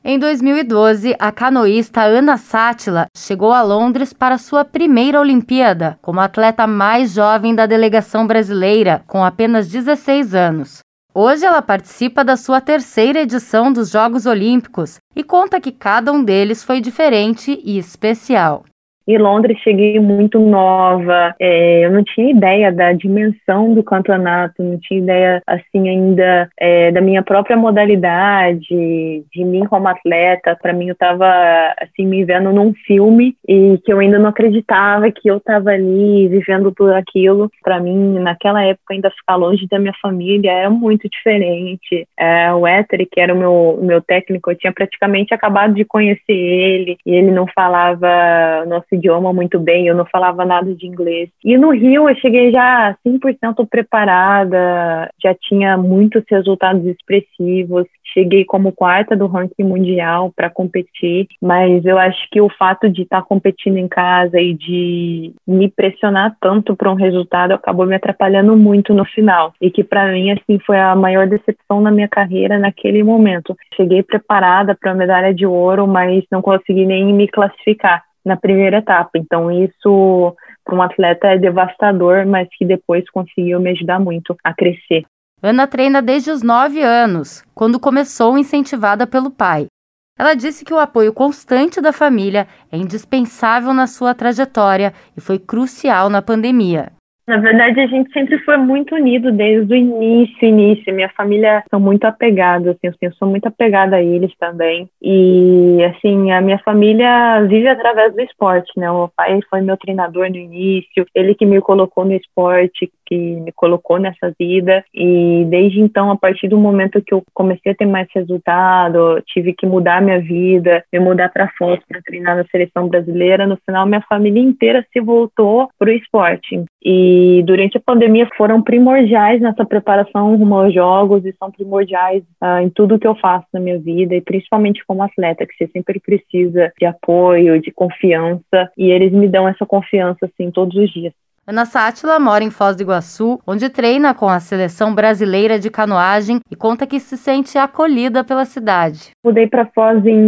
Em 2012, a canoísta Ana Sátila chegou a Londres para sua primeira Olimpíada, como a atleta mais jovem da delegação brasileira, com apenas 16 anos. Hoje ela participa da sua terceira edição dos Jogos Olímpicos e conta que cada um deles foi diferente e especial. Em Londres cheguei muito nova, eu não tinha ideia da dimensão do campeonato, não tinha ideia assim ainda da minha própria modalidade, de mim como atleta. Para mim eu estava assim me vendo num filme e que eu ainda não acreditava que eu estava ali vivendo tudo aquilo. Para mim naquela época ainda ficar longe da minha família era muito diferente. O Éter, que era o meu técnico, eu tinha praticamente acabado de conhecer ele e ele não falava nosso idioma muito bem, eu não falava nada de inglês. E no Rio eu cheguei já 100% preparada, já tinha muitos resultados expressivos, cheguei como quarta do ranking mundial para competir, mas eu acho que o fato de estar competindo em casa e de me pressionar tanto para um resultado acabou me atrapalhando muito no final, e que para mim assim foi a maior decepção na minha carreira naquele momento. Cheguei preparada para a medalha de ouro, mas não consegui nem me classificar na primeira etapa. Então isso para um atleta é devastador, mas que depois conseguiu me ajudar muito a crescer. Ana treina desde os 9 anos, quando começou incentivada pelo pai. Ela disse que o apoio constante da família é indispensável na sua trajetória e foi crucial na pandemia. Na verdade, a gente sempre foi muito unido desde o início. Minha família são muito apegados, assim, eu sou muito apegada a eles também. E, assim, a minha família vive através do esporte, né? O pai foi meu treinador no início, ele que me colocou no esporte, que me colocou nessa vida. E desde então, a partir do momento que eu comecei a ter mais resultado, tive que mudar minha vida, me mudar para Foz para treinar na seleção brasileira. No final, minha família inteira se voltou para o esporte. E durante a pandemia foram primordiais nessa preparação rumo aos jogos e são primordiais em tudo que eu faço na minha vida, e principalmente como atleta, que você sempre precisa de apoio, de confiança, e eles me dão essa confiança assim todos os dias. Ana Sátila mora em Foz do Iguaçu, onde treina com a seleção brasileira de canoagem e conta que se sente acolhida pela cidade. Mudei para Foz em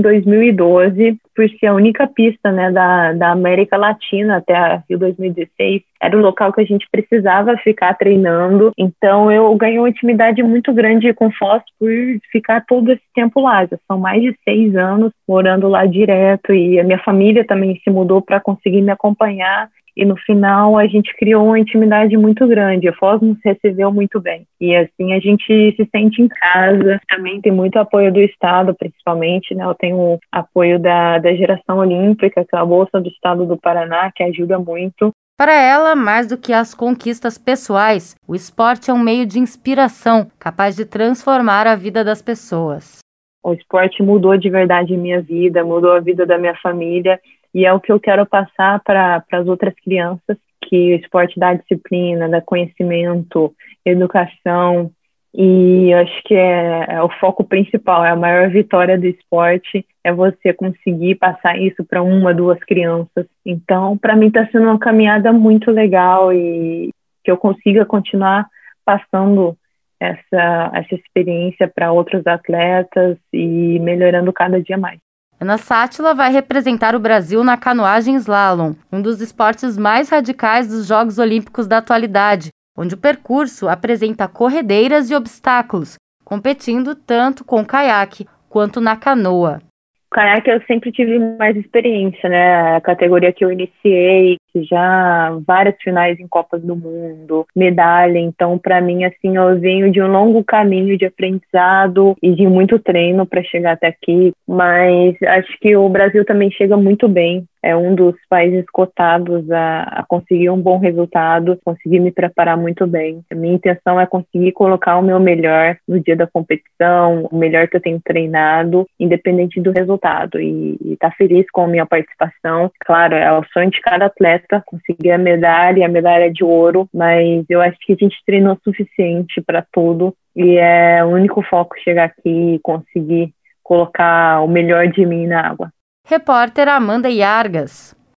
2012, por ser a única pista, né, da América Latina até a Rio 2016. Era o local que a gente precisava ficar treinando. Então eu ganhei uma intimidade muito grande com Foz por ficar todo esse tempo lá. Já são mais de 6 anos morando lá direto, e a minha família também se mudou para conseguir me acompanhar. E no final a gente criou uma intimidade muito grande. A Foz nos recebeu muito bem. E assim a gente se sente em casa. Também tem muito apoio do Estado, principalmente, né? Eu tenho o apoio da Geração Olímpica, que é a Bolsa do Estado do Paraná, que ajuda muito. Para ela, mais do que as conquistas pessoais, o esporte é um meio de inspiração, capaz de transformar a vida das pessoas. O esporte mudou de verdade a minha vida, mudou a vida da minha família. E é o que eu quero passar para as outras crianças, que o esporte dá disciplina, dá conhecimento, educação, e eu acho que é o foco principal, é a maior vitória do esporte, é você conseguir passar isso para 1, 2 crianças. Então, para mim está sendo uma caminhada muito legal, e que eu consiga continuar passando essa experiência para outros atletas e melhorando cada dia mais. Ana Sátila vai representar o Brasil na canoagem slalom, um dos esportes mais radicais dos Jogos Olímpicos da atualidade, onde o percurso apresenta corredeiras e obstáculos, competindo tanto com o caiaque quanto na canoa. O caiaque eu sempre tive mais experiência, né? A categoria que eu iniciei, já várias finais em Copas do Mundo, medalha. Então, para mim, assim, eu venho de um longo caminho de aprendizado e de muito treino para chegar até aqui. Mas acho que o Brasil também chega muito bem. É um dos países cotados a conseguir um bom resultado, conseguir me preparar muito bem. A minha intenção é conseguir colocar o meu melhor no dia da competição, o melhor que eu tenho treinado, independente do resultado. E estar feliz com a minha participação. Claro, é o sonho de cada atleta conseguir a medalha de ouro, mas eu acho que a gente treinou o suficiente para tudo, e é o único foco chegar aqui e conseguir colocar o melhor de mim na água. Repórter Amanda Iargas.